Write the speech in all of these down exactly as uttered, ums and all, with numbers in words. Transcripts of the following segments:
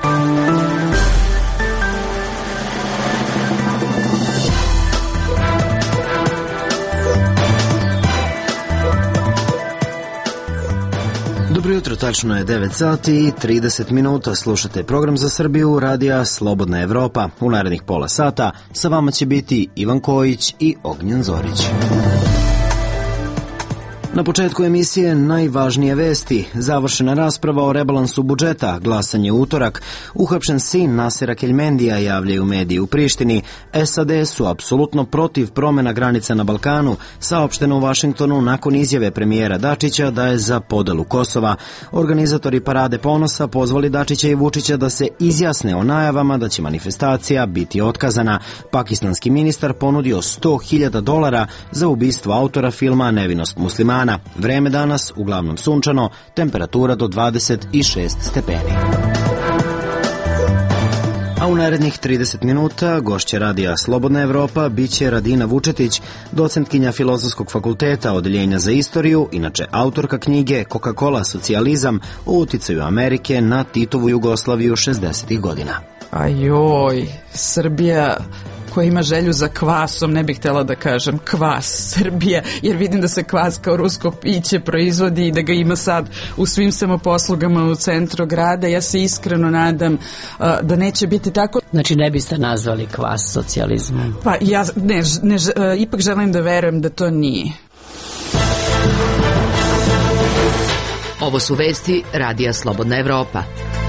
Dobro jutro, tačno je devet sati i trideset minuta. Slušate program za Srbiju radija Slobodna Evropa. U narednih pola sata sa vama će biti Ivan Kojić i Ognjen Zorić. Na početku emisije najvažnije vesti. Završena rasprava o rebalansu budžeta, glasanje u utorak, uhapšen sin Nasera Keljmendija, javljaju mediji u Prištini. S A D su apsolutno protiv promena granica na Balkanu, saopšteno u Vašingtonu nakon izjave premijera Dačića da je za podelu Kosova. Organizatori Parade ponosa pozvali Dačića i Vučića da se izjasne o najavama da će manifestacija biti otkazana. Pakistanski ministar ponudio sto hiljada dolara za ubistvo autora filma Nevinost muslimana. Vreme danas uglavnom sunčano, temperatura do dvadeset šest stepeni. A u narednih trideset minuta gošća radija Slobodna Evropa biće Radina Vučetić, docentkinja Filozofskog fakulteta Odeljenja za istoriju, inače autorka knjige Coca-Cola socijalizam o uticaju Amerike na Titovu Jugoslaviju šezdesetih godina. Ajoj, Srbija koja ima želju za kvasom, ne bih htjela da kažem kvas Srbija, jer vidim da se kvas kao rusko piće proizvodi i da ga ima sad u svim samoposlugama u centru grada. Ja se iskreno nadam uh, da neće biti tako. Znači ne biste nazvali kvas socijalizmom? Pa ja ne, ne, uh, ipak želim da verujem da to nije. Ovo su vesti radija Slobodna Evropa.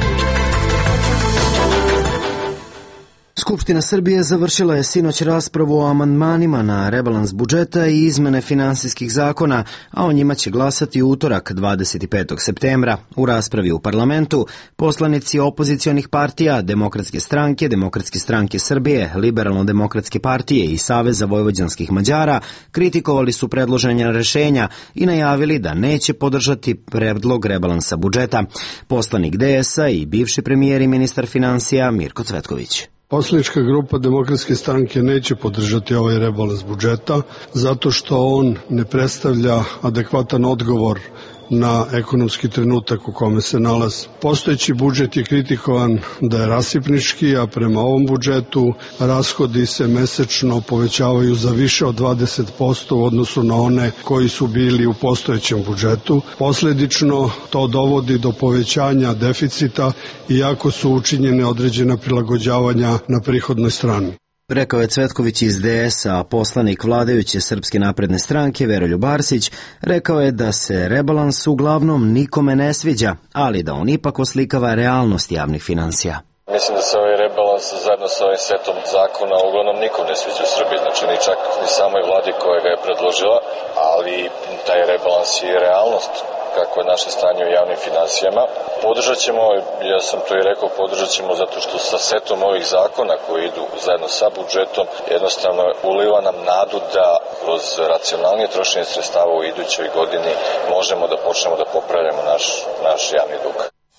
Skupština Srbije završila je sinoć raspravu o amandmanima na rebalans budžeta i izmene finansijskih zakona, a o njima će glasati u utorak dvadeset petog septembra. U raspravi u parlamentu poslanici opozicionih partija, Demokratske stranke, Demokratske stranke Srbije, Liberalno-demokratske partije i Saveza vojvođanskih Mađara kritikovali su predložena rešenja i najavili da neće podržati predlog rebalansa budžeta. Poslanik D S A i bivši premijer i ministar finansija Mirko Cvetković. Poslanička grupa Demokratske stranke neće podržati ovaj rebalans budžeta zato što on ne predstavlja adekvatan odgovor na ekonomski trenutak u kome se nalazi. Postojeći budžet je kritikovan da je rasipnički, a prema ovom budžetu rashodi se mesečno povećavaju za više od dvadeset posto u odnosu na one koji su bili u postojećem budžetu. Posledično to dovodi do povećanja deficita iako su učinjene određena prilagođavanja na prihodnoj strani. Rekao je Cvetković iz D S A, a poslanik vladajuće Srpske napredne stranke Veroljub Arsić rekao je da se rebalans uglavnom nikome ne sviđa, ali da on ipak oslikava realnost javnih finansija. Mislim da se ovaj rebalans zajedno sa ovim setom zakona uglavnom nikom ne sviđa u Srbiji, znači ni čak ni samoj vladi koja ga je predložila, ali taj rebalans je realnost kako je naše stanje u javnim finansijama. Podržat ćemo, ja sam to i rekao, podržat ćemo zato što sa setom ovih zakona koji idu zajedno sa budžetom jednostavno uliva nam nadu da kroz racionalnije trošenje sredstava u idućoj godini možemo da počnemo da popravljamo naš, naš javni dug.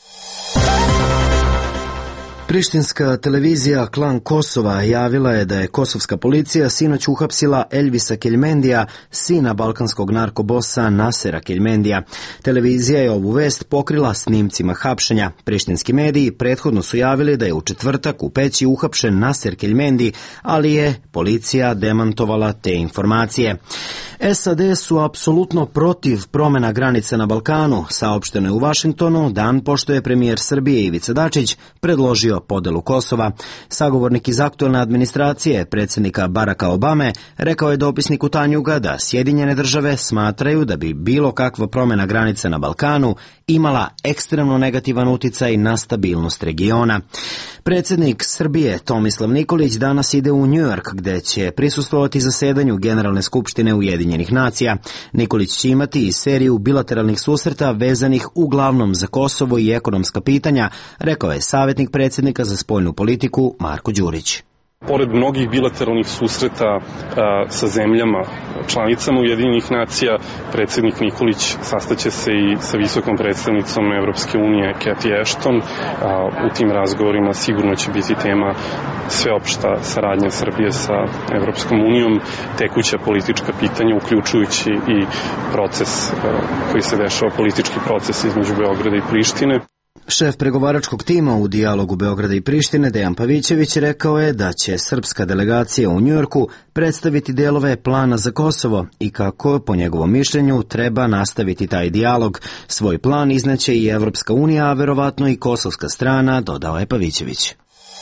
Prištinska televizija Klan Kosova javila je da je kosovska policija sinoć uhapsila Elvisa Keljmendija, sina balkanskog narkobosa Nasera Keljmendija. Televizija je ovu vest pokrila snimcima hapšenja. Prištinski mediji prethodno su javili da je u četvrtak u Peći uhapšen Naser Keljmendi, ali je policija demantovala te informacije. S A D su apsolutno protiv promena granice na Balkanu, saopšteno je u Vašingtonu dan pošto je premijer Srbije Ivica Dačić predložio podelu Kosova. Sagovornik iz aktuelne administracije predsjednika Baracka Obame rekao je dopisniku Tanjuga da Sjedinjene države smatraju da bi bilo kakva promena granice na Balkanu imala ekstremno negativan uticaj na stabilnost regiona. Predsjednik Srbije Tomislav Nikolić danas ide u New York gde će prisustvovati zasedanju Generalne skupštine Ujedinjenih nacija. Nikolić će imati i seriju bilateralnih susreta vezanih uglavnom za Kosovo i ekonomska pitanja, rekao je savjetnik predsjednika za spoljnu politiku Marko Đurić. Pored mnogih bilateralnih susreta a, sa zemljama, članicama Ujedinjenih nacija, predsjednik Nikolić sastaće se i sa visokom predstavnicom Evropske unije Cathy Ashton. A, u tim razgovorima sigurno će biti tema sveopšta saradnja Srbije sa Evropskom unijom, tekuća politička pitanja, uključujući i proces a, koji se dešava, politički proces između Beograda i Prištine. Šef pregovaračkog tima u dijalogu Beograda i Prištine, Dejan Pavićević, rekao je da će srpska delegacija u Njujorku predstaviti delove plana za Kosovo i kako, po njegovom mišljenju, treba nastaviti taj dijalog. Svoj plan izneće i Evropska unija, a verovatno i kosovska strana, dodao je Pavićević.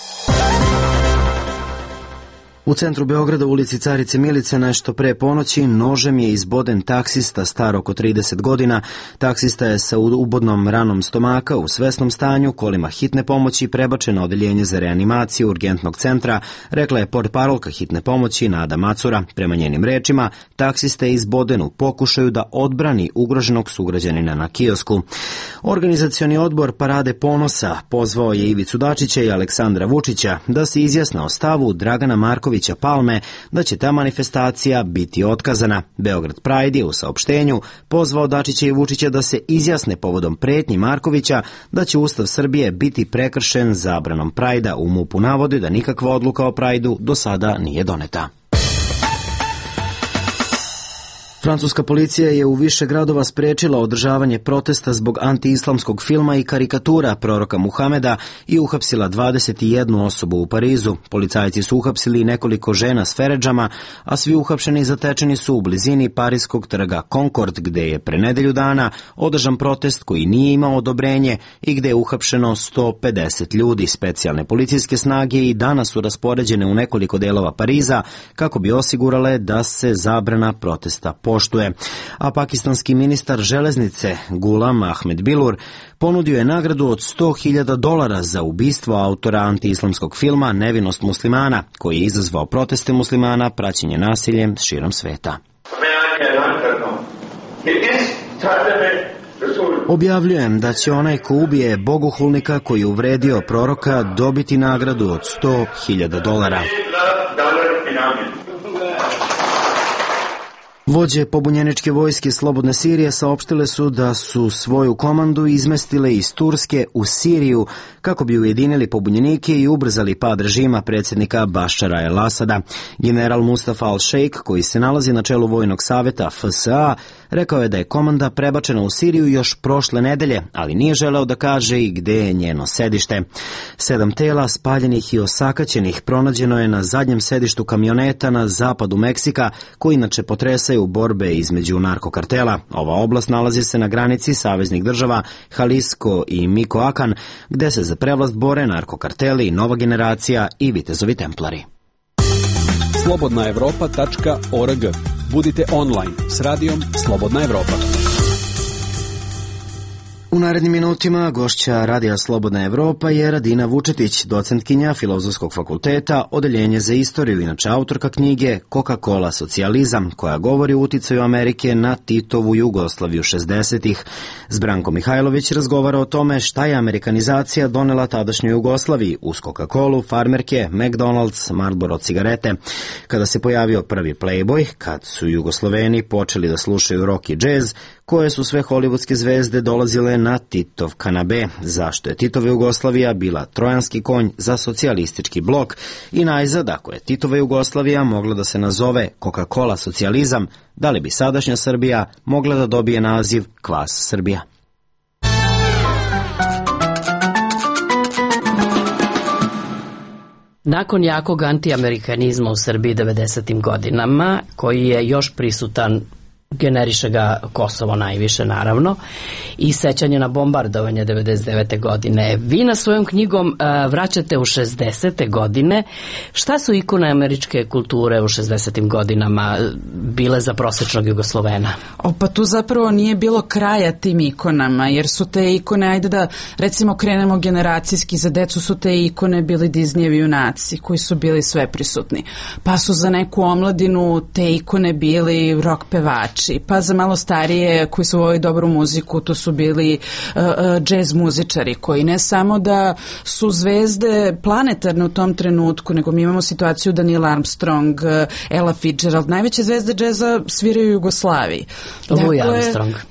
U centru Beograda, u ulici Carice Milice, nešto pre ponoći, nožem je izboden taksista star oko trideset godina. Taksista je sa ubodnom ranom stomaka u svesnom stanju, kolima hitne pomoći prebačen na odeljenje za reanimaciju urgentnog centra, rekla je portparolka hitne pomoći Nada Macura. Prema njenim rečima, taksista je izboden u pokušaju da odbrani ugroženog sugrađanina na kiosku. Organizacioni odbor Parade ponosa pozvao je Ivicu Dačića i Aleksandra Vučića da se izjasne o stavu Dragana Markovića Palme da će ta manifestacija biti otkazana. Beograd Pride je u saopštenju pozvao Dačića i Vučića da se izjasne povodom pretnji Markovića da će Ustav Srbije biti prekršen zabranom Prajda. U MUP-u navode da nikakva odluka o Prajdu do sada nije doneta. Francuska policija je u više gradova sprečila održavanje protesta zbog antiislamskog filma i karikatura proroka Muhameda i uhapsila dvadeset jednu osobu u Parizu. Policajci su uhapsili nekoliko žena s feredžama, a svi uhapšeni zatečeni su u blizini parijskog trga Concord, gde je pre nedelju dana održan protest koji nije imao odobrenje i gde je uhapšeno sto pedeset ljudi. Specijalne policijske snage i danas su raspoređene u nekoliko delova Pariza kako bi osigurale da se zabrana protesta poštuje. A pakistanski ministar železnice Gulam Ahmed Bilur ponudio je nagradu od sto hiljada dolara za ubistvo autora antiislamskog filma Nevinost muslimana, koji je izazvao proteste muslimana, praćenje nasiljem širom sveta. Objavljujem da će onaj ko ubije bogohulnika koji je uvredio proroka dobiti nagradu od sto hiljada dolara. Vođe pobunjeničke vojske Slobodne Sirije saopštile su da su svoju komandu izmestile iz Turske u Siriju kako bi ujedinili pobunjenike i ubrzali pad režima predsjednika Bašara el-Asada. General Mustafa al-Sheikh, koji se nalazi na čelu Vojnog saveta F S A, rekao je da je komanda prebačena u Siriju još prošle nedelje, ali nije želeo da kaže i gde je njeno sedište. Sedam tela spaljenih i osakaćenih pronađeno je na zadnjem sedištu kamioneta na zapadu Meksika, koji inače potresaju u borbe između narkokartela. Ova oblast nalazi se na granici saveznih država Jalisco i Michoacan, gde se za prevlast bore narkokarteli, nova generacija i vitezovi templari. slobodna evropa tačka org. Budite online s radijom Slobodna Evropa. U narednim minutima gošća Radija Slobodna Evropa je Radina Vučetić, docentkinja Filozofskog fakulteta, odeljenje za istoriju, inače autorka knjige Coca-Cola socijalizam, koja govori o uticaju Amerike na Titovu Jugoslaviju šezdesetih. S Brankom Mihajlović razgovara o tome šta je amerikanizacija donela tadašnjoj Jugoslaviji uz Coca-Colu, farmerke, McDonald's, Marlboro cigarete. Kada se pojavio prvi Playboy, kad su Jugosloveni počeli da slušaju rock i džez, koje su sve hollywoodske zvezde dolazile na Titov kanabe, zašto je Titova Jugoslavija bila trojanski konj za socijalistički blok i najzad, ako je Titova Jugoslavija mogla da se nazove Coca-Cola socijalizam, da li bi sadašnja Srbija mogla da dobije naziv Kvas Srbija? Nakon jakog antiamerikanizma u Srbiji devedesetim godinama, koji je još prisutan, generiše ga Kosovo najviše naravno, i sećanje na bombardovanje devedeset devete godine. Vi na svojom knjigom uh, vraćate u šezdesete godine. Šta su ikone američke kulture u šezdesetim godinama bile za prosečnog Jugoslovena? O, pa tu zapravo nije bilo kraja tim ikonama, jer su te ikone, ajde da recimo krenemo generacijski, za decu su te ikone bili Disneyevi junaci koji su bili sve prisutni. Pa su za neku omladinu te ikone bili rock pevači, pa za malo starije koji su volili dobru muziku, to su bili uh, uh, džez muzičari koji ne samo da su zvezde planetarne u tom trenutku, nego mi imamo situaciju da Neil Armstrong, uh, Ella Fitzgerald, najveće zvezde džeza sviraju u Jugoslaviji. Louis Armstrong.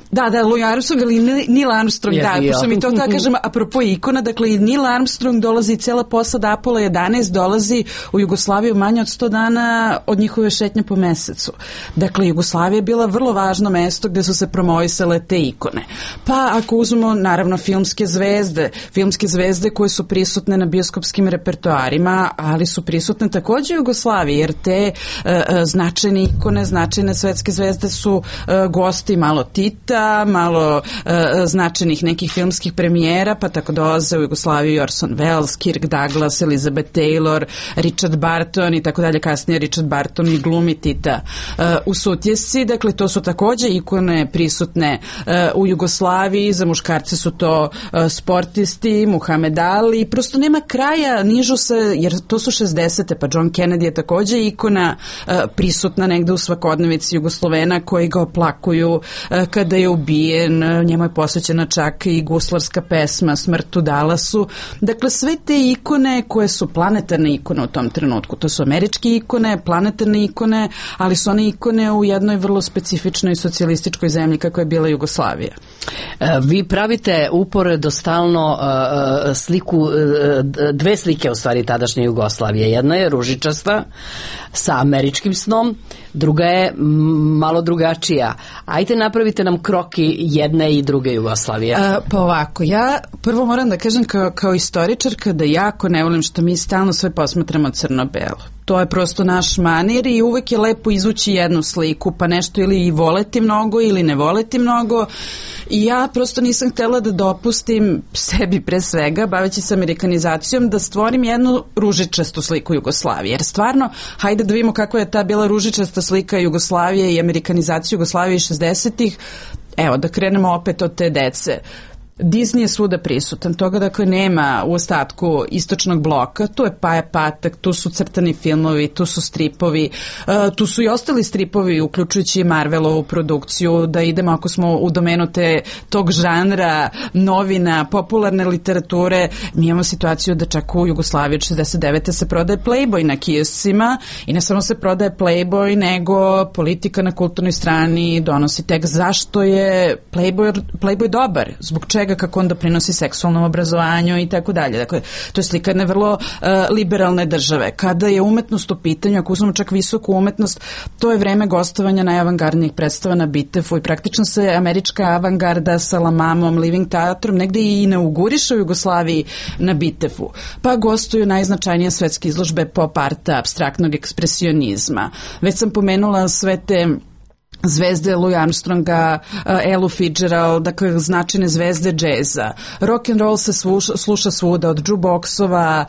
Da, da, Louis Armstrong ili Neil Armstrong, je da, bio. pošto mi to da kažem, apropo ikona, dakle i Neil Armstrong dolazi, cijela posada Apollo jedanaest dolazi u Jugoslaviju manje od sto dana od njihove šetnje po mesecu. Dakle, Jugoslavija je bila vrlo važno mesto gde su se promovisale te ikone. Pa ako uzmemo, naravno, filmske zvezde, filmske zvezde koje su prisutne na bioskopskim repertoarima, ali su prisutne takođe u Jugoslaviji, jer te uh, značajne ikone, značajne svetske zvezde su uh, gosti malo Tita, malo uh, značajnih nekih filmskih premijera, pa tako dolaze u Jugoslaviju Orson Welles, Kirk Douglas, Elizabeth Taylor, Richard Barton i tako dalje, kasnije Richard Barton i glumi Tita uh, u Sutjesci. Dakle, to su takođe ikone prisutne uh, u Jugoslaviji, za muškarce su to uh, sportisti, Muhammed Ali, prosto nema kraja, nižu se, jer to su šezdesete, pa John Kennedy je takođe ikona uh, prisutna negde u svakodnevici Jugoslovena koji ga oplakuju uh, kada je ubijen, uh, njemu je posvećena čak i guslarska pesma Smrt u Dallasu. Dakle, sve te ikone koje su planetarne ikone u tom trenutku, to su američke ikone, planetarne ikone, ali su one ikone u jednoj vrlo specifičnoj socijalističkoj zemlji kako je bila Jugoslavija. Vi pravite uporedo stalno uh, sliku, uh, dve slike u stvari tadašnje Jugoslavije. Jedna je ružičasta sa američkim snom, druga je malo drugačija. Ajde napravite nam kroki jedne i druge Jugoslavije. A, pa ovako, ja prvo moram da kažem kao, kao istoričarka da jako ne volim što mi stalno sve posmatramo crno-belo. To je prosto naš manir i uvek je lepo izvući jednu sliku, pa nešto ili i voleti mnogo ili ne voleti mnogo. I ja prosto nisam htela da dopustim sebi pre svega, baveći se amerikanizacijom, da stvorim jednu ružičastu sliku Jugoslavije. Jer stvarno, hajde da vidimo kako je ta bila ružičasta slika Jugoslavije i amerikanizacija Jugoslavije šezdesetih. Evo, da krenemo opet od te dece. Disney je svuda prisutan, toga dakle nema u ostatku istočnog bloka, tu je Paja Patak, tu su crtani filmovi, tu su stripovi, uh, tu su i ostali stripovi, uključujući Marvelovu produkciju, da idemo ako smo u domenu te, tog žanra, novina, popularne literature, mi imamo situaciju da čak u Jugoslaviji od šezdeset devete se prodaje Playboy na kioscima i ne samo se prodaje Playboy, nego politika na kulturnoj strani donosi tekst zašto je Playboy, Playboy dobar, zbog čega, kako on doprinosi seksualnom obrazovanju i tako dalje. Dakle, to je slika jedne vrlo uh, liberalne države. Kada je umetnost u pitanju, ako uzmemo čak visoku umetnost, to je vreme gostovanja najavangardnijih predstava na Bitefu i praktično se američka avangarda sa Lamamom, Living Teatrom negde i inauguriše u Jugoslaviji na Bitefu. Pa gostuju najznačajnije svetske izložbe pop arta, abstraktnog ekspresionizma. Već sam pomenula sve te zvezde Louis Armstronga, Elu Fitzgerald, dakle značajne zvezde džeza. Rock and roll se sluša, sluša svuda, od jukeboxova,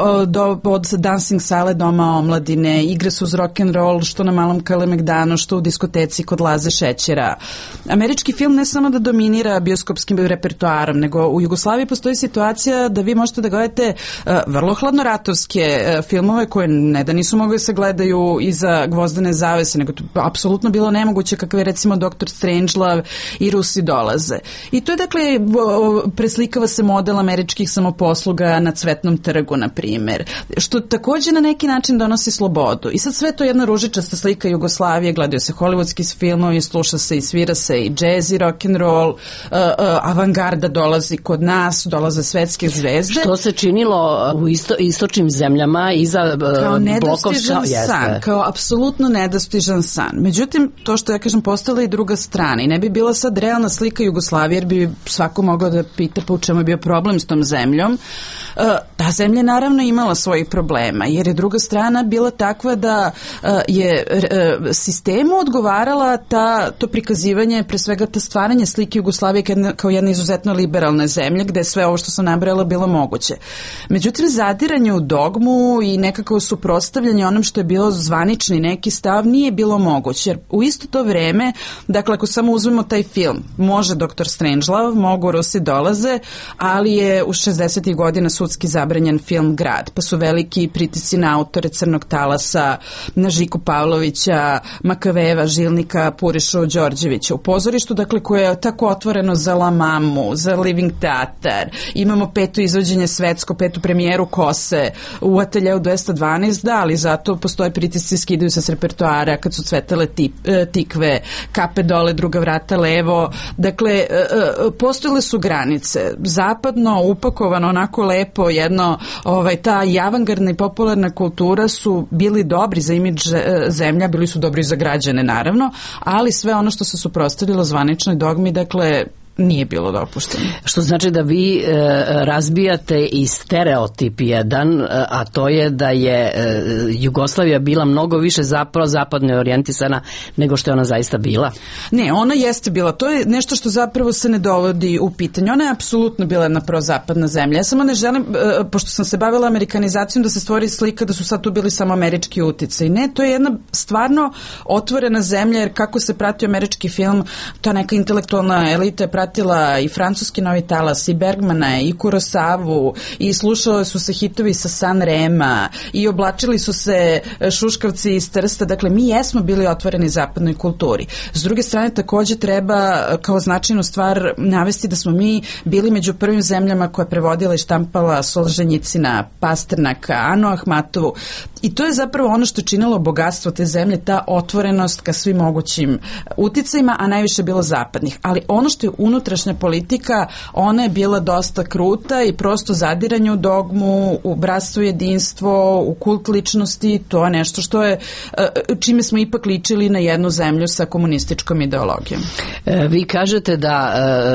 do, od dancing sale Doma omladine, igre su uz rock and roll, što na Malom Kalemegdanu, što u diskoteci kod Laze Šećera. Američki film ne samo da dominira bioskopskim repertoarom, nego u Jugoslaviji postoji situacija da vi možete da gledate uh, vrlo hladnoratovske uh, filmove koje ne da nisu mogli se gledaju iza gvozdene zavese, nego to apsolutno bilo nemoguće, kakve recimo doktor Strangelove i Rusi dolaze. I to je dakle, preslikava se model američkih samoposluga na Cvetnom trgu, na primer, što takođe na neki način donosi slobodu. I sad sve to je jedna ružičasta slika Jugoslavije, gledaju se hollywoodski filmovi, sluša se i svira se i džez i rock and roll, uh, uh, avangarda dolazi kod nas, dolaze svetske zvezde. Što se činilo u isto, istočnim zemljama iza uh, kao nedostižan blokovska, san, kao apsolutno nedostižan san. Međutim, to što ja kažem, postala i druga strana i ne bi bila sad realna slika Jugoslavije, jer bi svako mogao da pita pa u čemu je bio problem s tom zemljom. Uh, ta zemlja naravno imala svojih problema, jer je druga strana bila takva da uh, je uh, sistemu odgovarala ta, to prikazivanje, pre svega ta stvaranje slike Jugoslavije kao jedna izuzetno liberalne zemlje, gde je sve ovo što sam nabrala bilo moguće. Međutim, zadiranje u dogmu i nekako suprotstavljanje onom što je bilo zvanični neki stav nije bilo moguće, jer u isto to vreme, dakle ako samo uzmemo taj film, može doktor Strangelove, mogu Rusi dolaze, ali je u šezdesetih godina sudski zabranjen film Grad, pa su veliki pritisci na autore Crnog talasa, na Žiku Pavlovića, Makaveva, Žilnika, Purišu Đorđevića. U pozorištu, dakle, koje je tako otvoreno za La Mamu, za Living Teatar, imamo peto izvođenje svetsko, petu premijeru Kose u ateljeu dvesta dvanaest, da, ali zato postoje pritisci, skidaju se s repertoara kad su cvetale tip, e, tik tikve, kape dole, druga vrata levo. Dakle, postojale su granice. Zapadno, upakovano, onako lepo, jedno, ovaj, ta i avangardna i popularna kultura su bili dobri za imidž zemlja, bili su dobri za građane, naravno, ali sve ono što se suprotstavilo zvaničnoj dogmi, dakle, nije bilo dopušteno. Što znači da vi e, razbijate i stereotip jedan, a to je da je e, Jugoslavija bila mnogo više zapravo zapadno orijentisana nego što je ona zaista bila. Ne, ona jeste bila. To je nešto što zapravo se ne dovodi u pitanje. Ona je apsolutno bila jedna prozapadna zemlja. Ja samo ne želim, e, pošto sam se bavila amerikanizacijom, da se stvori slika da su sad tu bili samo američki uticaj. Ne, to je jedna stvarno otvorena zemlja, jer kako se pratio američki film, ta neka intelektualna elita je pratila i francuski Novi talas, i Bergmana, i Kurosavu, i slušali su se hitovi sa San Rema, i oblačili su se šuškavci iz Trsta. Dakle, mi jesmo bili otvoreni zapadnoj kulturi. S druge strane, takođe treba kao značajnu stvar navesti da smo mi bili među prvim zemljama koja je prevodila i štampala Solženjicina, Pasternaka, Anu Ahmatovu. I to je zapravo ono što je činilo bogatstvo te zemlje, ta otvorenost ka svim mogućim uticajima, a najviše bilo zapadnih. Ali ono što je unutrašnja politika, ona je bila dosta kruta i prosto zadiranje u dogmu, u bratstvo i jedinstvo, u kult ličnosti, to je nešto što je, čime smo ipak ličili na jednu zemlju sa komunističkom ideologijom. Vi kažete da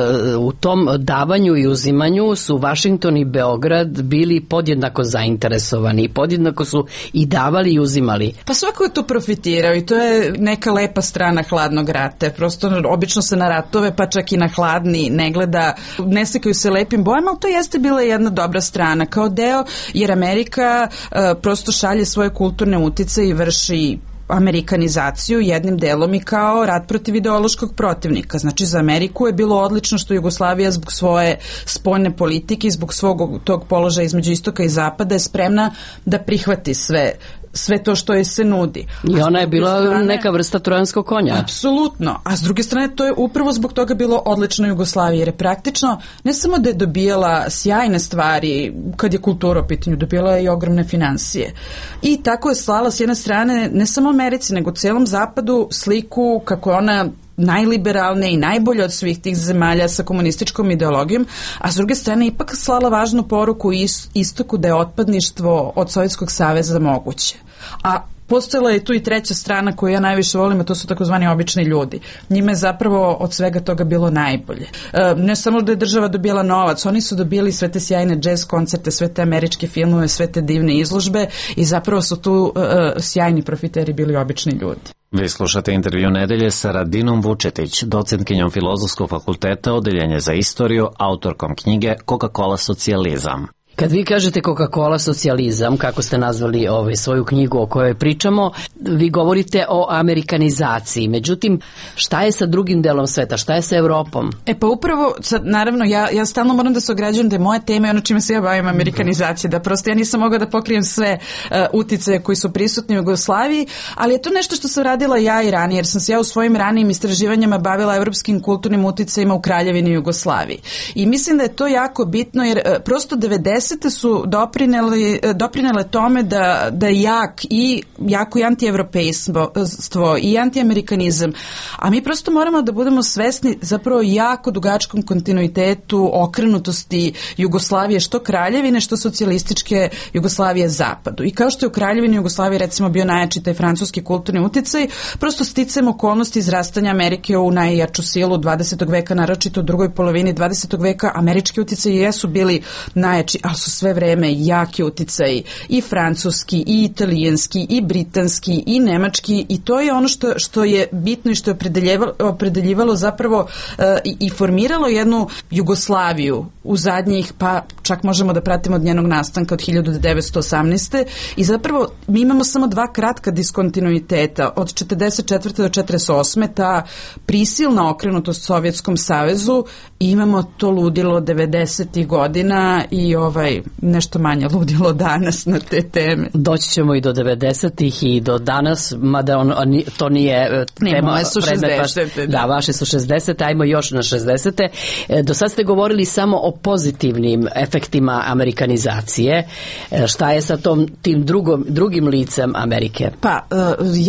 u tom davanju i uzimanju su Vašington i Beograd bili podjednako zainteresovani i podjednako su i davali i uzimali. Pa svako je tu profitirao i to je neka lepa strana hladnog rata. Prosto obično se na ratove, pa čak i na hladni ne gleda, ne slikaju se lepim bojama, ali to jeste bila jedna dobra strana kao deo, jer Amerika uh, prosto šalje svoje kulturne utice i vrši amerikanizaciju jednim delom i kao rat protiv ideološkog protivnika. Znači, za Ameriku je bilo odlično što Jugoslavija zbog svoje spoljne politike i zbog svog tog položaja između istoka i zapada je spremna da prihvati sve sve to što je se nudi. I ona je bila strane, neka vrsta trojanskog konja. Apsolutno. A s druge strane, to je upravo zbog toga bilo odlično Jugoslavije, jer je praktično ne samo da je dobijala sjajne stvari kad je kultura u pitanju, dobijala je i ogromne finansije. I tako je slala s jedne strane ne samo Americi, nego celom zapadu sliku kako je ona najliberalnije i najbolje od svih tih zemalja sa komunističkom ideologijom, a s druge strane ipak slala važnu poruku istoku da je otpadništvo od Sovjetskog saveza moguće. A postojala je tu i treća strana koju ja najviše volim, a to su takozvani obični ljudi. Njima je zapravo od svega toga bilo najbolje. E, ne samo da je država dobila novac, oni su dobili sve te sjajne jazz koncerte, sve te američke filmove, sve te divne izložbe i zapravo su tu e, sjajni profiteri bili obični ljudi. Vi slušate intervju nedelje sa Radinom Vučetić, docentkinjom Filozofskog fakulteta, odeljenje za istoriju, autorkom knjige Coca-Cola socijalizam. Kad vi kažete Coca-Cola socijalizam, kako ste nazvali ovaj, svoju knjigu o kojoj pričamo, vi govorite o amerikanizaciji. Međutim, šta je sa drugim delom sveta? Šta je sa Evropom? E pa upravo, sad, naravno, ja, ja stalno moram da se ograđujem da je moja tema i ono čime se ja bavim amerikanizacija, da prosto ja nisam mogla da pokrijem sve uh, uticaje koji su prisutni u Jugoslaviji, ali je to nešto što sam radila ja i ranije, jer sam se ja u svojim ranijim istraživanjima bavila evropskim kulturnim uticajima u Kraljevini Jugoslaviji. I mislim da je to jako bitno, jer uh, prosto devedesete su doprinele, doprinele tome da, da je jak i jako i antievropejstvo i antiamerikanizam, a mi prosto moramo da budemo svesni zapravo jako dugačkom kontinuitetu okrenutosti Jugoslavije, što Kraljevine, što socijalističke Jugoslavije zapadu. I kao što je u Kraljevini Jugoslavije recimo bio najjači taj francuski kulturni uticaj, prosto sticajem okolnosti izrastanja Amerike u najjaču silu dvadesetog veka, naročito u drugoj polovini dvadesetog veka, američki uticaji jesu bili najjači, ali su sve vreme jaki uticaji i francuski, i italijanski, i britanski, i nemački, i to je ono što, što je bitno i što je opredeljivalo, opredeljivalo zapravo uh, i, i formiralo jednu Jugoslaviju u zadnjih, pa čak možemo da pratimo od njenog nastanka od hiljadu devetsto osamnaeste. I zapravo mi imamo samo dva kratka diskontinuiteta od četrdeset četvrte do četrdeset osme ta prisilna okrenutost Sovjetskom savezu i imamo to ludilo devedesetih godina i ovaj nešto manje ludilo danas na te teme. Doći ćemo i do devedesetih i do danas, mada on, on, to nije tema. Ne, moje su šezdesete. Da, vaše su šezdesete, ajmo još na šezdesete. Do sad ste govorili samo o pozitivnim efektima amerikanizacije. Šta je sa tom tim drugom, drugim licem Amerike? Pa, ja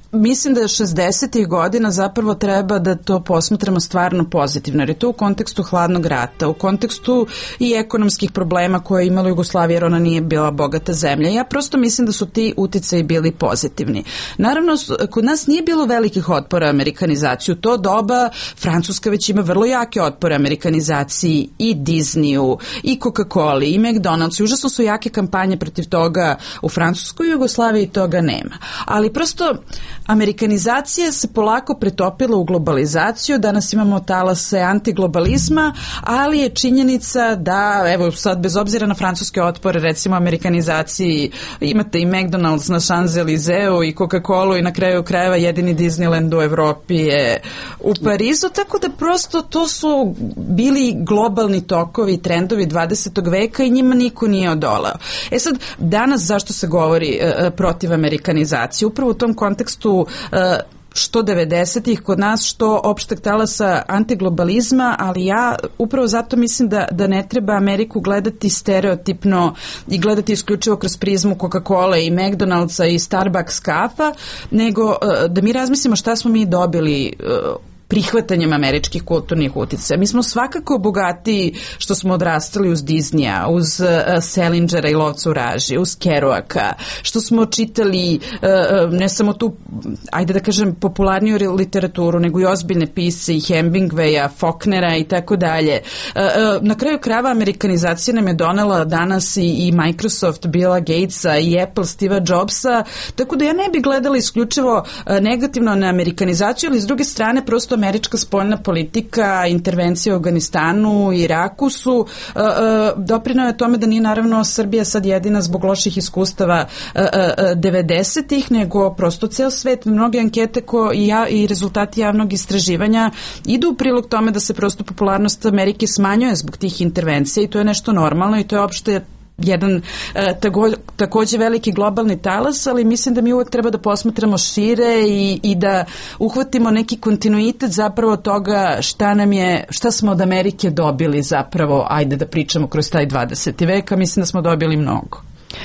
mislim da je šezdesetih godina zapravo treba da to posmatramo stvarno pozitivno, jer je to u kontekstu hladnog rata, u kontekstu i ekonomskih problema koje je imala Jugoslavija, jer ona nije bila bogata zemlja. Ja prosto mislim da su ti uticaji bili pozitivni. Naravno, kod nas nije bilo velikih otpora amerikanizaciju. U to doba Francuska već ima vrlo jake otpore amerikanizaciji, i Disneyu, i Coca-Coli, i McDonald's. Užasno su jake kampanje protiv toga u Francuskoj i Jugoslaviji, toga nema. Ali prosto amerikanizacija se polako pretopila u globalizaciju, danas imamo talase antiglobalizma, ali je činjenica da, evo sad bez obzira na francuske otpore, recimo amerikanizaciji, imate i McDonald's na Champs-Élysées i Coca-Colu i na kraju krajeva jedini Disneyland u Evropi je u Parizu, tako da prosto to su bili globalni tokovi i trendovi dvadesetog veka i njima niko nije odolao. E sad, danas zašto se govori uh, protiv amerikanizacije? Upravo u tom kontekstu uh, što devedesetih kod nas, što opšteg talasa antiglobalizma, ali ja upravo zato mislim da, da ne treba Ameriku gledati stereotipno i gledati isključivo kroz prizmu Coca-Cola i McDonald'sa i Starbucks kafa, nego da mi razmislimo šta smo mi dobili prihvatanjem američkih kulturnih uticaja. Mi smo svakako bogatiji što smo odrastali uz Disneya, uz uh, Salingera i Lovca u raži, uz Kerouaka, što smo čitali uh, ne samo tu, ajde da kažem, popularniju literaturu, nego i ozbiljne pisce i Hemingwaya, Faulknera i tako dalje. Na kraju krajeva amerikanizacija nam je donela danas i, i Microsoft, Billa Gatesa i Apple, Steva Jobsa, tako da ja ne bi gledala isključivo uh, negativno na amerikanizaciju, ali s druge strane prosto američka spoljna politika, intervencija u Afganistanu i Iraku su uh, uh, doprineo je tome da nije naravno Srbija sad jedina zbog loših iskustava uh, uh, devedesetih, nego prosto ceo svet. Mnoge ankete ko i, ja, i rezultati javnog istraživanja idu u prilog tome da se prosto popularnost Amerike smanjuje zbog tih intervencija i to je nešto normalno i to je opšte jedan e, tago, takođe veliki globalni talas, ali mislim da mi uvek treba da posmatramo šire i, i da uhvatimo neki kontinuitet zapravo toga šta nam je, šta smo od Amerike dobili zapravo, ajde da pričamo kroz taj dvadeseti vek, a mislim da smo dobili mnogo.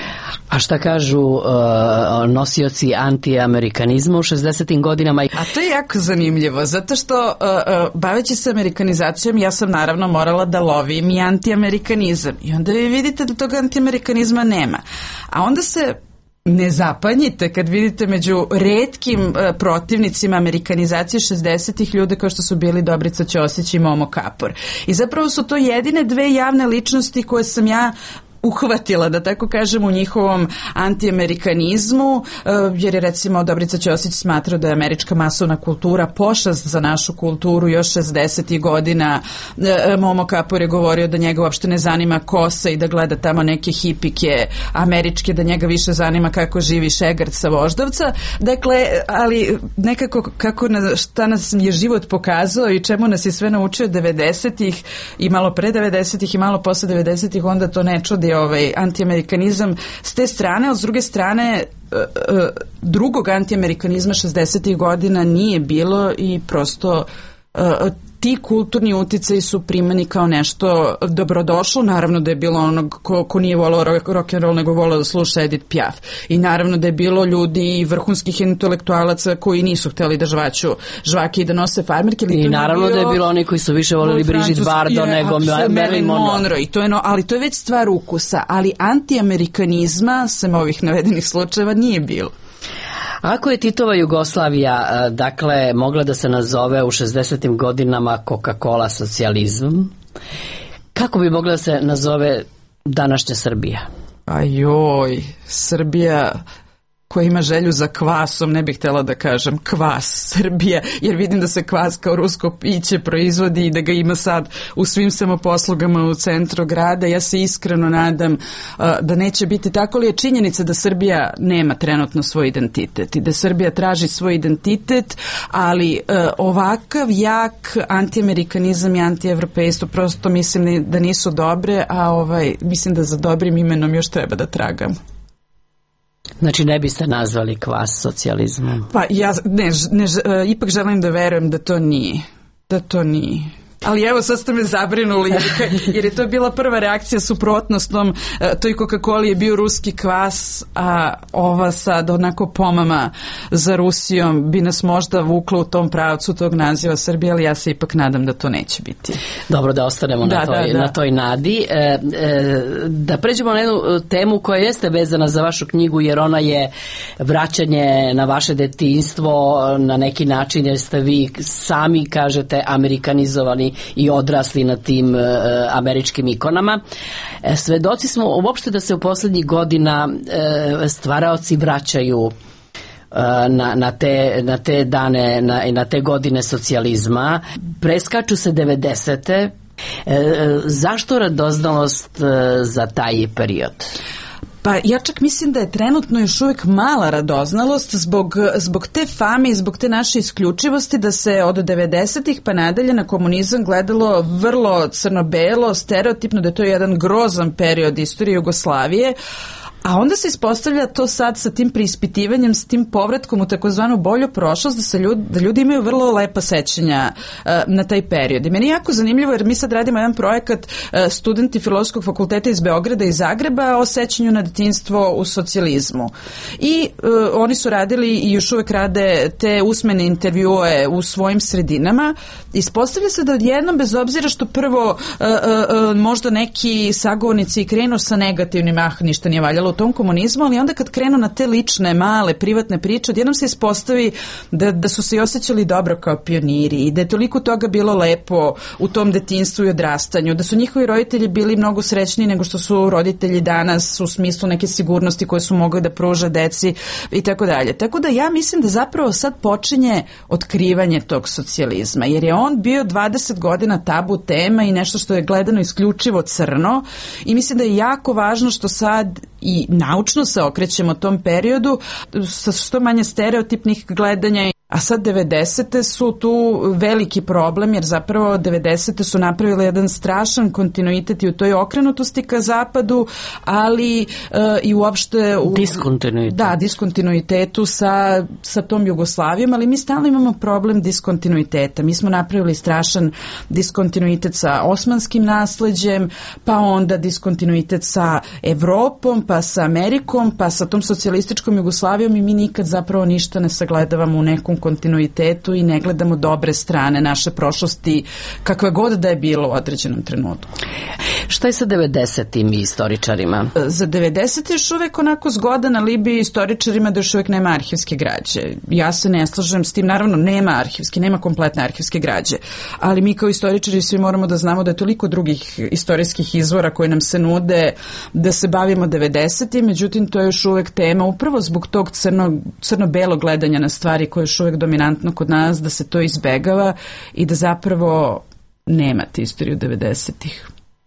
A šta kažu uh, nosioci antiamerikanizma u šezdesetim godinama? A to je jako zanimljivo, zato što uh, uh, baveći se amerikanizacijom ja sam naravno morala da lovim i antiamerikanizam. I onda vi vidite da tog antiamerikanizma nema. A onda se ne zapanjite kad vidite među retkim uh, protivnicima amerikanizacije šezdesetih ljude kao što su bili Dobrica Ćosić i Momo Kapor. I zapravo su to jedine dve javne ličnosti koje sam ja uhvatila, da tako kažem, u njihovom antiamerikanizmu, jer je recimo Dobrica Ćosić smatrao da je američka masovna kultura pošast za našu kulturu još šezdesetih godina. Momo Kapor je govorio da njega uopšte ne zanima kosa i da gleda tamo neke hipike američke, da njega više zanima kako živi šegart sa Voždovca. Dakle, ali nekako kako na, šta nas je život pokazao i čemu nas je sve naučio devedesetih i malo pre devedesetih i malo posle devedesetih, onda to ne čudi ovaj antiamerikanizam s te strane, ali s druge strane drugog antiamerikanizma šezdesetih godina nije bilo i prosto ti kulturni uticaji su primani kao nešto dobrodošlo. Naravno da je bilo onog ko, ko nije volao rock and roll nego volao da sluša Edith Piaf. I naravno da je bilo ljudi i vrhunskih intelektualaca koji nisu hteli da žvaću žvake i da nose farmerke. I naravno bio, da je bilo oni koji su više volili Brigitte Bardot nego Marilyn Monroe. I to je no, ali to je već stvar ukusa. Ali antiamerikanizma, sem ovih navedenih slučajeva, nije bilo. Ako je Titova Jugoslavija, dakle, mogla da se nazove u šezdesetim godinama Coca-Cola socijalizam, kako bi mogla da se nazove današnja Srbija? Ajoj, Srbija koja ima želju za kvasom, ne bih htjela da kažem kvas Srbija, jer vidim da se kvas kao rusko piće proizvodi i da ga ima sad u svim samoposlugama u centru grada. Ja se iskreno nadam uh, da neće biti tako, ali je činjenica da Srbija nema trenutno svoj identitet i da Srbija traži svoj identitet, ali uh, ovakav jak antiamerikanizam i antievropejstvo prosto mislim da nisu dobre, a ovaj, mislim da za dobrim imenom još treba da tragamo. Znači ne biste nazvali kvas socijalizmom? Pa ja ne, ne, ipak želim da verujem da to nije. Da to nije. Ali evo, sad ste me zabrinuli, jer, jer je to bila prva reakcija suprotnostom, toj Coca-Coli je bio ruski kvas, a ova sad onako pomama za Rusijom bi nas možda vukla u tom pravcu tog naziva Srbije, ali ja se ipak nadam da to neće biti. Dobro, da ostanemo da, na, toj, da, da. na toj nadi. E, e, da pređemo na jednu temu koja jeste vezana za vašu knjigu, jer ona je vraćanje na vaše detinjstvo na neki način, jer ste vi sami, kažete, amerikanizovani i odrasli na tim e, američkim ikonama. E, svedoci smo uopšte da se u poslednjih godina e, stvaraoci vraćaju Na, na, te, na te dane, na, na te godine socijalizma. Preskaču se devedesete. E, zašto radoznalost e, za taj period? Pa ja čak mislim da je trenutno još uvijek mala radoznalost zbog, zbog te fame i zbog te naše isključivosti da se od devedesetih pa nadalje na komunizam gledalo vrlo crno-belo, stereotipno, da je to jedan grozan period istorije Jugoslavije. A onda se ispostavlja to sad sa tim preispitivanjem, s tim povratkom u takozvanu bolju prošlost, da, se ljudi, da ljudi imaju vrlo lepa sećanja uh, na taj period. I meni je jako zanimljivo jer mi sad radimo jedan projekat uh, studenti Filozofskog fakulteta iz Beograda i Zagreba o sećanju na detinjstvo u socijalizmu. I uh, oni su radili i još uvek rade te usmene intervjue u svojim sredinama. Ispostavlja se da odjednom, bez obzira što prvo uh, uh, uh, možda neki sagovornici krenu sa negativnim, ah, ništa nije valjalo u tom komunizmu, ali onda kad krenu na te lične, male, privatne priče, odjednom se ispostavi da, da su se i osjećali dobro kao pioniri i da je toliko toga bilo lepo u tom detinjstvu i odrastanju, da su njihovi roditelji bili mnogo srećniji nego što su roditelji danas u smislu neke sigurnosti koje su mogli da pruže deci i tako dalje. Tako da ja mislim da zapravo sad počinje otkrivanje tog socijalizma, jer je on bio dvadeset godina tabu tema i nešto što je gledano isključivo crno i mislim da je jako važno što sad i naučno se okrećemo tom periodu sa što manje stereotipnih gledanja. A sad devedesete su tu veliki problem, jer zapravo devedesete su napravile jedan strašan kontinuitet i u toj okrenutosti ka zapadu, ali uh, i uopšte u diskontinuitetu. Da, diskontinuitetu sa, sa tom Jugoslavijom, ali mi stalno imamo problem diskontinuiteta. Mi smo napravili strašan diskontinuitet sa osmanskim nasleđem, pa onda diskontinuitet sa Evropom, pa sa Amerikom, pa sa tom socijalističkom Jugoslavijom i mi nikad zapravo ništa ne sagledavamo u nekom kontinuitetu i ne gledamo dobre strane naše prošlosti, kakva god da je bilo u određenom trenutku. Šta je sa devedesetim istoričarima? Za devedesete još uvek onako zgodan alibi istoričarima da još uvek nema arhivske građe. Ja se ne slažem s tim, naravno nema arhivske, nema kompletne arhivske građe, ali mi kao istoričari svi moramo da znamo da je toliko drugih istorijskih izvora koji nam se nude da se bavimo devedesetim, međutim to je još uvek tema upravo zbog tog crno, crno-belog gledanja na stvari koje je još uvek dominantno kod nas, da se to izbegava i da zapravo nemate istoriju devedesetih.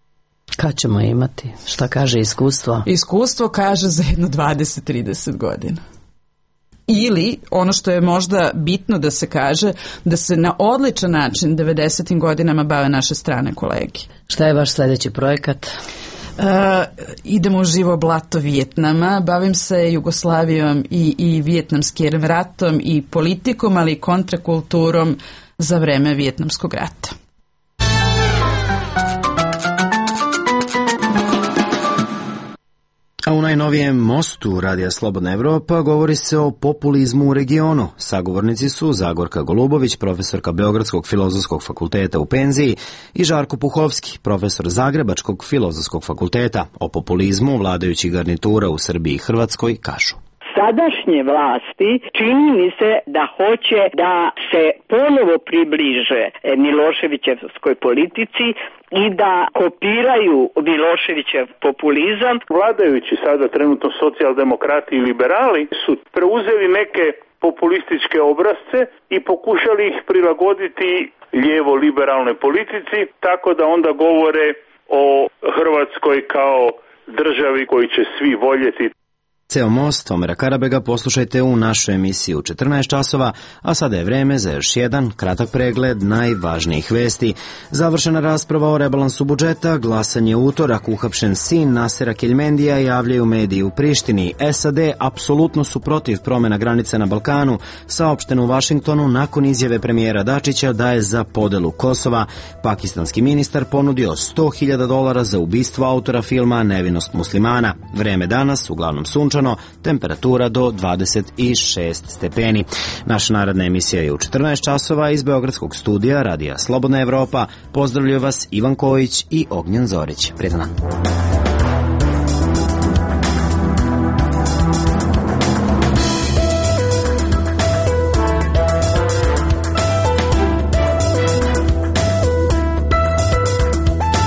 Kad ćemo imati? Šta kaže iskustvo? Iskustvo kaže za jedno dvadeset do trideset godina. Ili, ono što je možda bitno da se kaže, da se na odličan način devedesetim godinama bave naše strane kolege. Šta je vaš sledeći projekat? Uh, idemo u živo blato Vijetnama, bavim se Jugoslavijom i, i vijetnamskim ratom i politikom, ali i kontrakulturom za vreme Vijetnamskog rata. A u najnovijem mostu Radija Slobodna Evropa govori se o populizmu u regionu. Sagovornici su Zagorka Golubović, profesorka Beogradskog filozofskog fakulteta u penziji, i Žarko Puhovski, profesor Zagrebačkog filozofskog fakulteta. O populizmu vladajućih garnitura u Srbiji i Hrvatskoj kažu. Sadašnje vlasti čini mi se da hoće da se ponovo približe Miloševićevskoj politici i da kopiraju Miloševićev populizam. Vladajući sada trenutno socijaldemokrati i liberali su preuzeli neke populističke obrazce i pokušali ih prilagoditi lijevo-liberalnoj politici, tako da onda govore o Hrvatskoj kao državi koju će svi voljeti. Ceo most Omera Karabega poslušajte u našoj emisiji u četrnaest časova, a sada je vreme za još jedan kratak pregled najvažnijih vesti. Završena rasprava o rebalansu budžeta, glasanje u utorak, uhapšen sin Nasera Keljmendija, javljaju mediji u Prištini. S A D apsolutno su protiv promena granice na Balkanu, saopšteno u Vašingtonu nakon izjave premijera Dačića da je za podelu Kosova. Pakistanski ministar ponudio sto hiljada dolara za ubistvo autora filma Nevinost muslimana. Vreme danas uglavnom sunčano, temperatura do dvadeset šest stepeni. Naša naredna emisija je u četrnaest časova iz Beogradskog studija Radija Slobodna Evropa. Pozdravljaju vas Ivan Kojić i Ognjen Zorić. Prijetan dan.